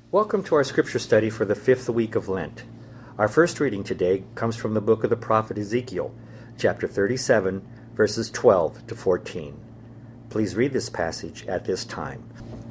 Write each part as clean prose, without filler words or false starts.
Welcome to our scripture study for the fifth week of Lent. Our first reading today comes from the book of the prophet Ezekiel, chapter 37, verses 12 to 14. Please read this passage at this time.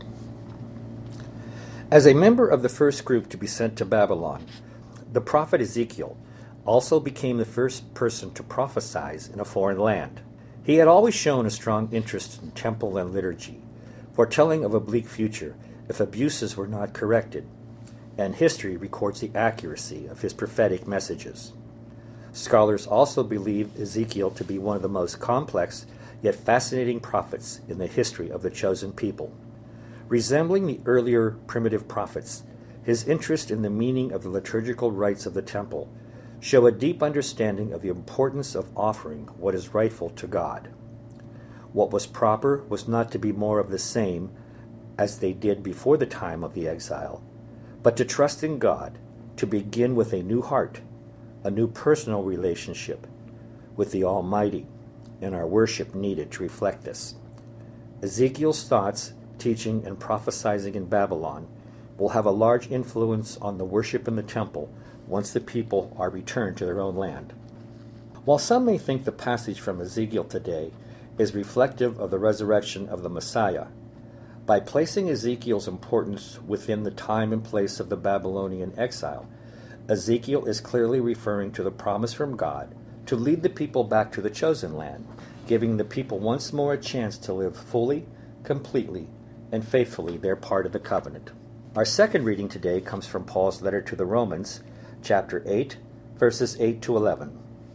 As a member of the first group to be sent to Babylon, the prophet Ezekiel also became the first person to prophesy in a foreign land. He had always shown a strong interest in temple and liturgy, foretelling of a bleak future if abuses were not corrected, and history records the accuracy of his prophetic messages. Scholars also believe Ezekiel to be one of the most complex yet fascinating prophets in the history of the chosen people. Resembling the earlier primitive prophets, his interest in the meaning of the liturgical rites of the temple show a deep understanding of the importance of offering what is rightful to God. What was proper was not to be more of the same as they did before the time of the exile, but to trust in God, to begin with a new heart, a new personal relationship with the Almighty, and our worship needed to reflect this. Ezekiel's thoughts, teaching, and prophesying in Babylon will have a large influence on the worship in the temple once the people are returned to their own land. While some may think the passage from Ezekiel today is reflective of the resurrection of the Messiah, by placing Ezekiel's importance within the time and place of the Babylonian exile, Ezekiel is clearly referring to the promise from God to lead the people back to the chosen land, giving the people once more a chance to live fully, completely, and faithfully their part of the covenant. Our second reading today comes from Paul's letter to the Romans, chapter 8, verses 8 to 11.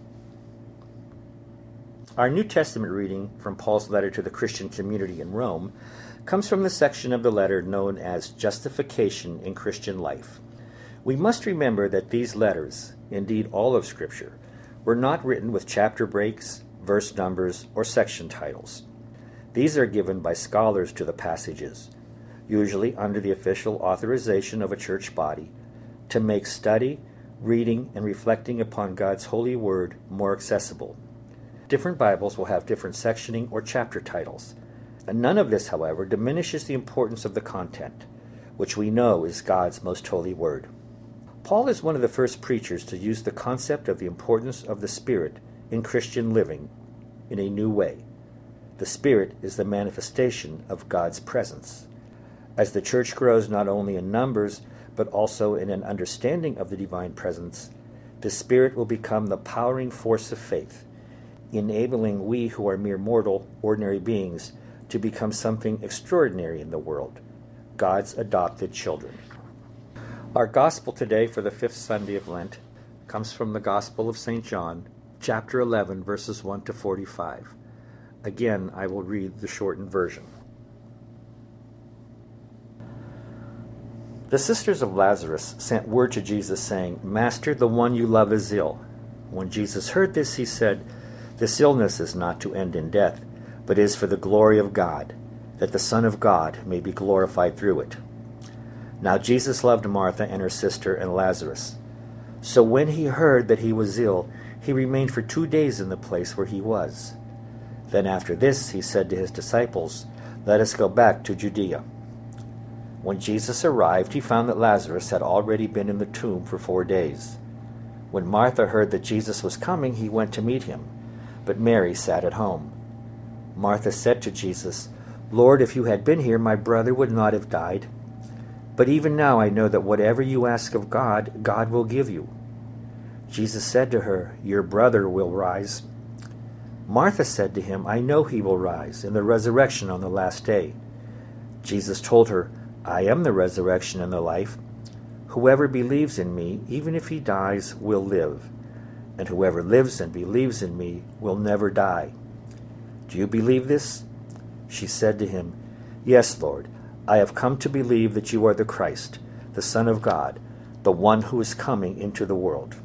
Our New Testament reading from Paul's letter to the Christian community in Rome comes from the section of the letter known as Justification in Christian Life. We must remember that these letters, indeed all of Scripture, were not written with chapter breaks, verse numbers, or section titles. These are given by scholars to the passages, usually under the official authorization of a church body, to make study, reading, and reflecting upon God's holy word more accessible. Different Bibles will have different sectioning or chapter titles. And none of this, however, diminishes the importance of the content, which we know is God's most holy word. Paul is one of the first preachers to use the concept of the importance of the Spirit in Christian living in a new way. The Spirit is the manifestation of God's presence. As the church grows not only in numbers, but also in an understanding of the divine presence, the Spirit will become the powering force of faith, enabling we who are mere mortal, ordinary beings to become something extraordinary in the world, God's adopted children. Our gospel today for the fifth Sunday of Lent comes from the Gospel of St. John, chapter 11, verses 1 to 45. Again, I will read the shortened version. The sisters of Lazarus sent word to Jesus, saying, "Master, the one you love is ill." When Jesus heard this, he said, "This illness is not to end in death, but is for the glory of God, that the Son of God may be glorified through it." Now Jesus loved Martha and her sister and Lazarus. So when he heard that he was ill, he remained for 2 days in the place where he was. Then after this he said to his disciples, "Let us go back to Judea." When Jesus arrived, he found that Lazarus had already been in the tomb for 4 days. When Martha heard that Jesus was coming, he went to meet him, but Mary sat at home. Martha said to Jesus, "Lord, if you had been here, my brother would not have died. But even now I know that whatever you ask of God, God will give you." Jesus said to her, "Your brother will rise." Martha said to him, "I know he will rise in the resurrection on the last day." Jesus told her, "I am the resurrection and the life. Whoever believes in me, even if he dies, will live. And whoever lives and believes in me will never die. Do you believe this?" She said to him, "Yes, Lord, I have come to believe that you are the Christ, the Son of God, the one who is coming into the world."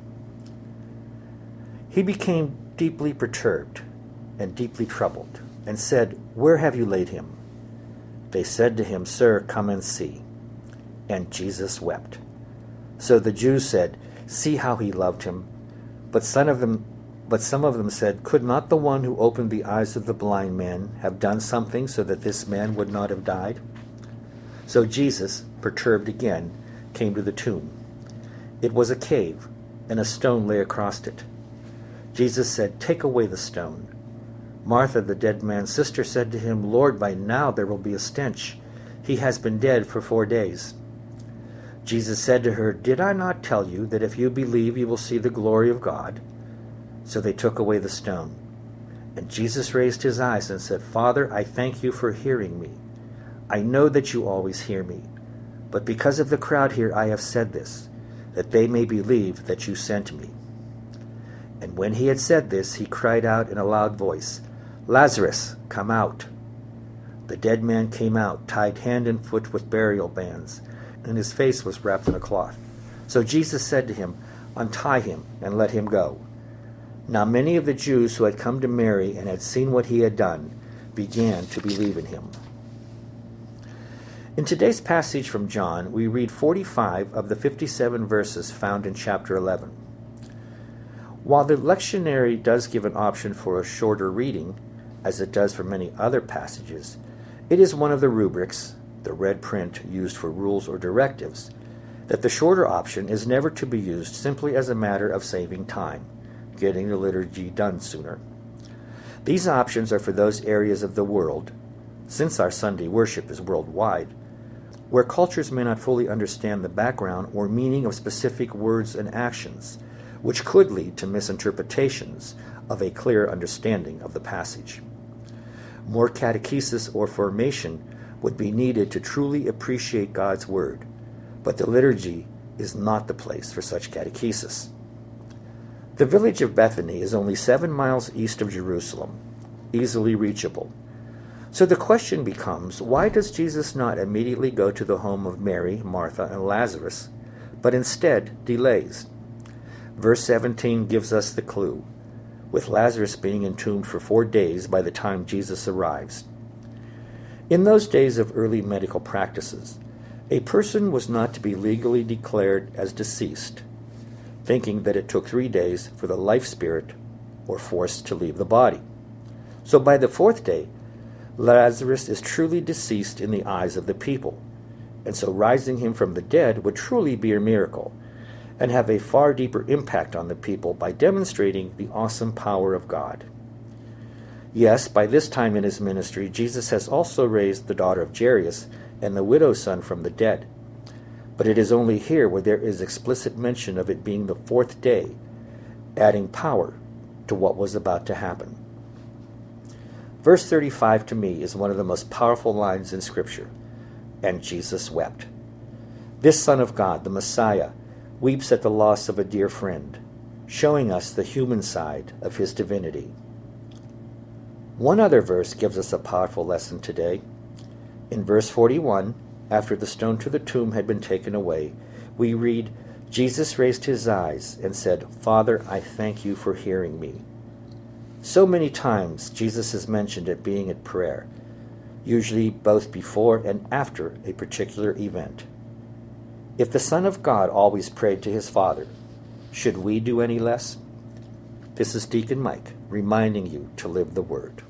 He became deeply perturbed and deeply troubled, and said, "Where have you laid him?" They said to him, "Sir, come and see." And Jesus wept. So the Jews said, "See how he loved him." But some of them said, "Could not the one who opened the eyes of the blind man have done something so that this man would not have died?" So Jesus, perturbed again, came to the tomb. It was a cave, and a stone lay across it. Jesus said, "Take away the stone." Martha, the dead man's sister, said to him, "Lord, by now there will be a stench. He has been dead for 4 days." Jesus said to her, "Did I not tell you that if you believe you will see the glory of God?" So they took away the stone. And Jesus raised his eyes and said, "Father, I thank you for hearing me. I know that you always hear me. But because of the crowd here I have said this, that they may believe that you sent me." And when he had said this, he cried out in a loud voice, "Lazarus, come out." The dead man came out, tied hand and foot with burial bands, and his face was wrapped in a cloth. So Jesus said to him, "Untie him and let him go." Now many of the Jews who had come to Mary and had seen what he had done began to believe in him. In today's passage from John, we read 45 of the 57 verses found in chapter 11. While the lectionary does give an option for a shorter reading, as it does for many other passages, it is one of the rubrics, the red print used for rules or directives, that the shorter option is never to be used simply as a matter of saving time, getting the liturgy done sooner. These options are for those areas of the world, since our Sunday worship is worldwide, where cultures may not fully understand the background or meaning of specific words and actions, which could lead to misinterpretations of a clear understanding of the passage. More catechesis or formation would be needed to truly appreciate God's Word, but the liturgy is not the place for such catechesis. The village of Bethany is only 7 miles east of Jerusalem, easily reachable. So the question becomes, why does Jesus not immediately go to the home of Mary, Martha, and Lazarus, but instead delays? Verse 17 gives us the clue, with Lazarus being entombed for 4 days by the time Jesus arrives. In those days of early medical practices, a person was not to be legally declared as deceased, thinking that it took 3 days for the life spirit or force to leave the body. So by the 4th day, Lazarus is truly deceased in the eyes of the people, and so rising him from the dead would truly be a miracle and have a far deeper impact on the people by demonstrating the awesome power of God. Yes, by this time in his ministry, Jesus has also raised the daughter of Jairus and the widow's son from the dead. But it is only here where there is explicit mention of it being the 4th day, adding power to what was about to happen. Verse 35 to me is one of the most powerful lines in Scripture. And Jesus wept. This Son of God, the Messiah, weeps at the loss of a dear friend, showing us the human side of his divinity. One other verse gives us a powerful lesson today. In verse 41, after the stone to the tomb had been taken away, we read, Jesus raised his eyes and said, "Father, I thank you for hearing me." So many times Jesus is mentioned at being at prayer, usually both before and after a particular event. If the Son of God always prayed to his Father, should we do any less? This is Deacon Mike reminding you to live the Word.